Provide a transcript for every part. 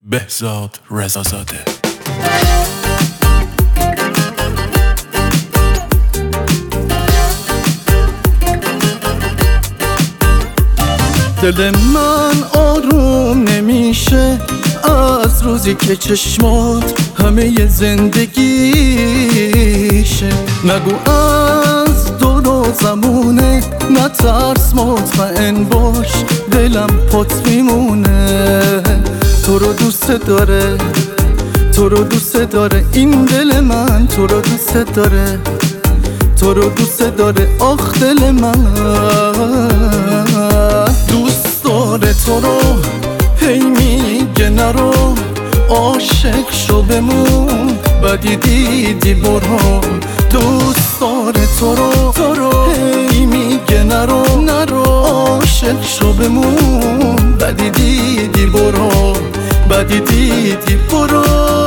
بهزاد رضازاده. دل من آروم نمیشه از روزی که چشمات همه زندگیشه. نگو از دور و زمونه، نترس مطمئن باش دلم پات میمونه. تو رو دوست داره، تو رو دوست داره این دل من، تو رو دوست داره، تو رو دوست داره آخ دل من. دوست داره تو رو هی میگه نرو، عاشق شو بمون بدی دیدی برو. دوست داره تو رو هی میگه نرو، عاشق شو بمون بدی دیدی برو، بدی دیدی برو.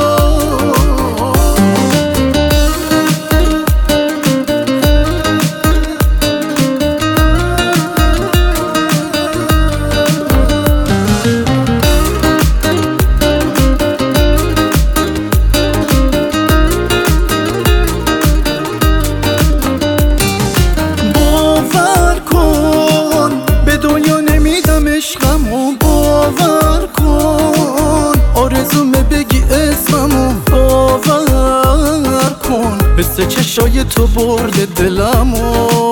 عشقمو باور کن، آرزومه بگی اسممو باور کن. حس چشای تو برده دلمو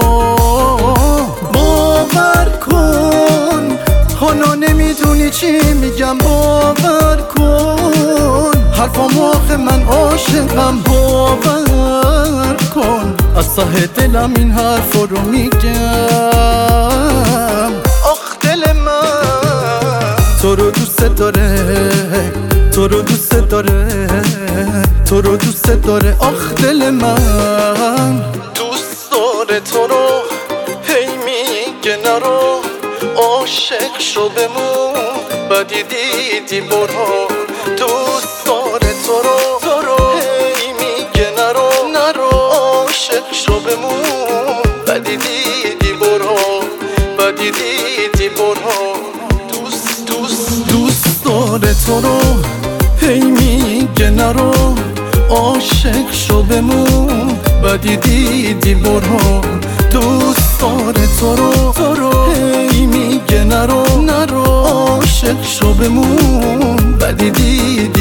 باور کن. حالا نمیدونی چی میگم باور کن. حرفامو آخه من عاشقم باور کن. از ته دلم این حرفا رو میگم. تو رو دوست داره، تو رو دوست داره، تو رو دوست داره آخ دل من. دوست داره تو رو هی میگه نرو، عاشق شو بمون بدی دیدی برو. دوست داره تو رو هی میگه نرو، عاشق شو بمون بدی دیدی برو، بدی دیدی برو. دوست داره تو رو هی میگه نرو، عاشق شو بمون بدی دیدی برو. دوست داره تو رو هی میگه نرو، عاشق شو بمون بدی دیدی